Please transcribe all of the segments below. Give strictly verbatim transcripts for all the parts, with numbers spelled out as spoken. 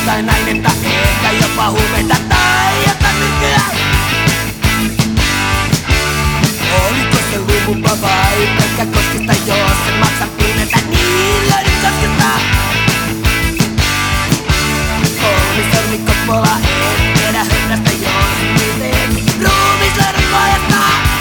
tai nainen tai ehkä jopa huumeita tai jotain myrkkyä. Oliko se lumumpa vai pelkkä koskista, jos se maksan pimeätä, niin löydyn koskista. Kolmisormikkopola, en tiedä hönnästä, jos miten ruumis löydän pojasta.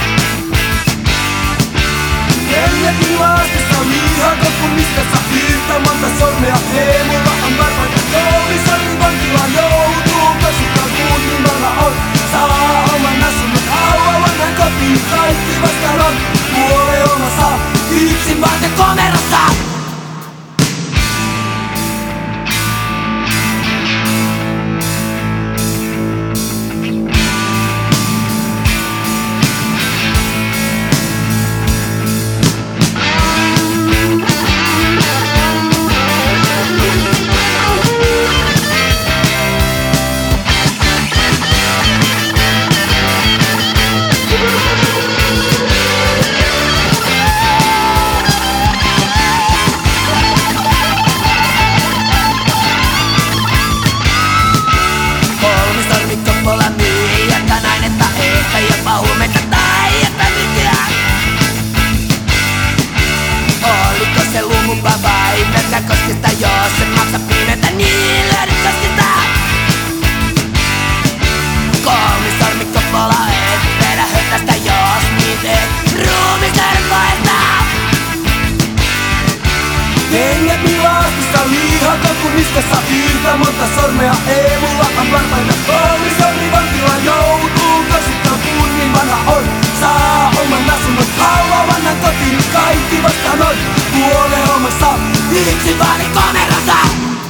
Neljäkin lastesta on lihakoppu, mistä saa yhtä monta sormea. Hei, mulla on varpaita kolmisormi, vankilaan joutuu, koska kunnimalla on. Saa oman asunnon auavan hän kotiin, kaikki vastaan on. Puole oma saa, yksin vaate komerossa. Vai pelkkä koskista, jos se maksa pimeätä, niin löydyn koskista. Kolmisormikkopola, et vedä hötästä, jos miten ruumis löydän pojasta. Neljäkin lastesta on lihakoppu, mistä saa yhtä monta sormea. Ei mulla on varpaita kolmisormi, vankilaan joutuu, koska kunnin vanha on. Saa oman asunnon auavan hän kotiin, kaikki vastaan on. Puole omassa, yksin vaadi komerossa.